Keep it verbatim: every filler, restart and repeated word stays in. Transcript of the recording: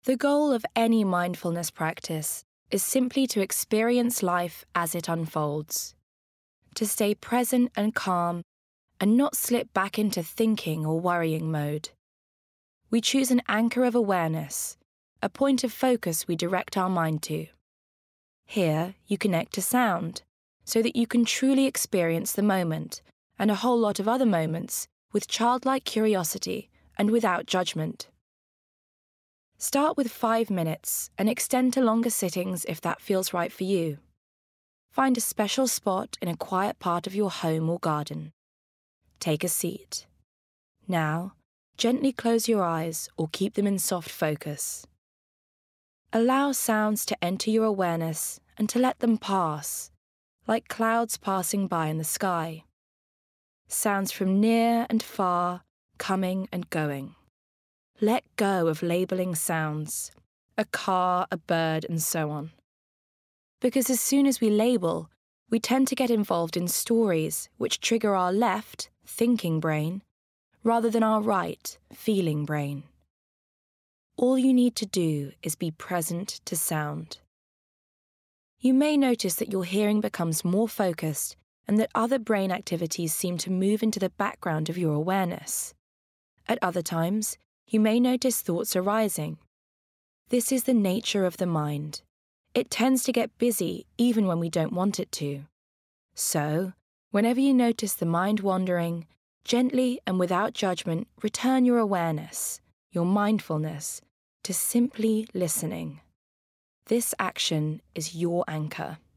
The goal of any mindfulness practice is simply to experience life as it unfolds, to stay present and calm and not slip back into thinking or worrying mode. We choose an anchor of awareness, a point of focus we direct our mind to. Here, you connect to sound, so that you can truly experience the moment and a whole lot of other moments with childlike curiosity and without judgment. Start with five minutes and extend to longer sittings if that feels right for you. Find a special spot in a quiet part of your home or garden. Take a seat. Now, gently close your eyes or keep them in soft focus. Allow sounds to enter your awareness and to let them pass, like clouds passing by in the sky. Sounds from near and far, coming and going. Let go of labeling sounds, a car, a bird, and so on. Because as soon as we label, we tend to get involved in stories which trigger our left, thinking brain, rather than our right, feeling brain. All you need to do is be present to sound. You may notice that your hearing becomes more focused and that other brain activities seem to move into the background of your awareness. At other times, you may notice thoughts arising. This is the nature of the mind. It tends to get busy even when we don't want it to. So, whenever you notice the mind wandering, gently and without judgment, return your awareness, your mindfulness, to simply listening. This action is your anchor.